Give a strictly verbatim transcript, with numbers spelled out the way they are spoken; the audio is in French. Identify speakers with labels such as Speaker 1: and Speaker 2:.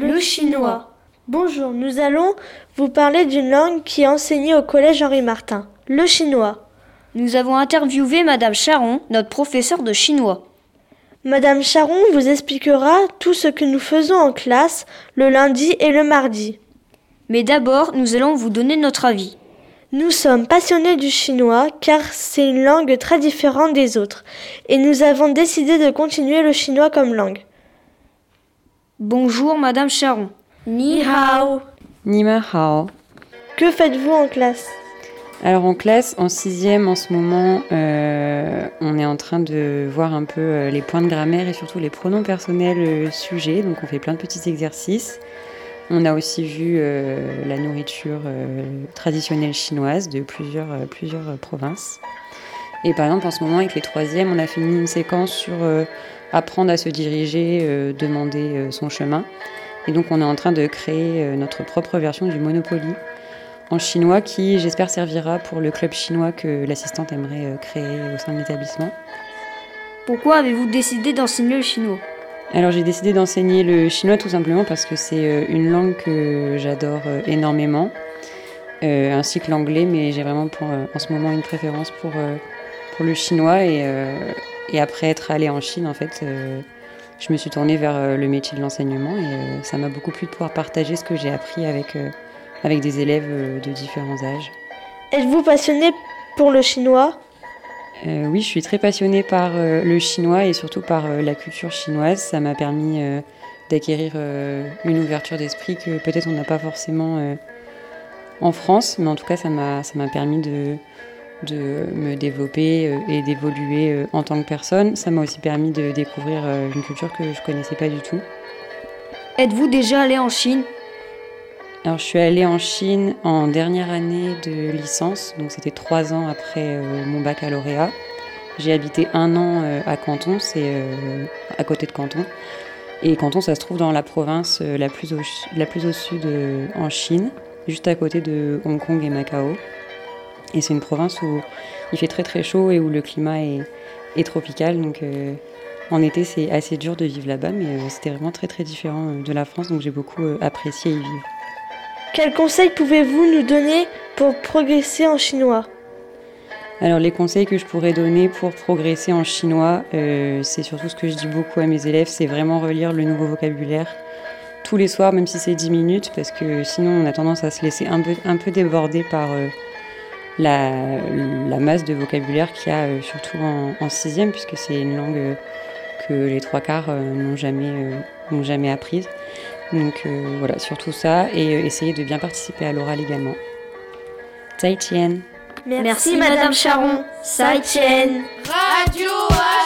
Speaker 1: le chinois.
Speaker 2: Bonjour, nous allons vous parler d'une langue qui est enseignée au collège Henri Martin, le chinois.
Speaker 1: Nous avons interviewé Madame Charon, notre professeure de chinois.
Speaker 2: Madame Charon vous expliquera tout ce que nous faisons en classe le lundi et le mardi.
Speaker 1: Mais d'abord, nous allons vous donner notre avis.
Speaker 2: Nous sommes passionnés du chinois car c'est une langue très différente des autres et nous avons décidé de continuer le chinois comme langue.
Speaker 1: Bonjour Madame Charon.
Speaker 2: Ni hao.
Speaker 3: Ni ma hao.
Speaker 2: Que faites-vous en classe ?
Speaker 3: Alors en classe, en sixième en ce moment, euh, on est en train de voir un peu euh, les points de grammaire et surtout les pronoms personnels euh, sujets. Donc on fait plein de petits exercices. On a aussi vu euh, la nourriture euh, traditionnelle chinoise de plusieurs, euh, plusieurs euh, provinces. Et par exemple en ce moment avec les troisièmes, on a fini une séquence sur euh, apprendre à se diriger, euh, demander euh, son chemin. Et donc on est en train de créer euh, notre propre version du Monopoly en chinois qui, j'espère, servira pour le club chinois que l'assistante aimerait euh, créer au sein de l'établissement.
Speaker 1: Pourquoi avez-vous décidé d'enseigner le chinois ?
Speaker 3: Alors j'ai décidé d'enseigner le chinois tout simplement parce que c'est euh, une langue que j'adore euh, énormément, euh, ainsi que l'anglais, mais j'ai vraiment pour, euh, en ce moment une préférence pour, euh, pour le chinois. Et, euh, et après être allée en Chine, en fait, euh, je me suis tournée vers euh, le métier de l'enseignement et euh, ça m'a beaucoup plu de pouvoir partager ce que j'ai appris avec... Euh, avec des élèves de différents âges.
Speaker 2: Êtes-vous passionné pour le chinois ?
Speaker 3: euh, Oui, je suis très passionnée par euh, le chinois et surtout par euh, la culture chinoise. Ça m'a permis euh, d'acquérir euh, une ouverture d'esprit que peut-être on n'a pas forcément euh, en France, mais en tout cas ça m'a, ça m'a permis de, de me développer euh, et d'évoluer euh, en tant que personne. Ça m'a aussi permis de découvrir euh, une culture que je ne connaissais pas du tout.
Speaker 1: Êtes-vous déjà allé en Chine ?
Speaker 3: Alors, je suis allée en Chine en dernière année de licence, donc c'était trois ans après euh, mon baccalauréat. J'ai habité un an euh, à Canton, c'est euh, à côté de Canton. Et Canton, ça se trouve dans la province euh, la, plus au, la plus au sud euh, en Chine, juste à côté de Hong Kong et Macao. Et c'est une province où il fait très très chaud et où le climat est, est tropical. Donc euh, en été, c'est assez dur de vivre là-bas, mais euh, c'était vraiment très très différent euh, de la France, donc j'ai beaucoup euh, apprécié y vivre.
Speaker 2: Quels conseils pouvez-vous nous donner pour progresser en chinois ?
Speaker 3: Alors les conseils que je pourrais donner pour progresser en chinois, euh, c'est surtout ce que je dis beaucoup à mes élèves, c'est vraiment relire le nouveau vocabulaire tous les soirs, même si c'est dix minutes, parce que sinon on a tendance à se laisser un peu, un peu déborder par euh, la, la masse de vocabulaire qu'il y a euh, surtout en, en sixième, puisque c'est une langue euh, que les trois quarts euh, n'ont jamais, euh, n'ont jamais apprise. Donc euh, voilà, surtout ça, et euh, essayer de bien participer à l'oral également. Zai Tian.
Speaker 2: Merci, Merci Madame Charon. Zai Tian.
Speaker 4: Radio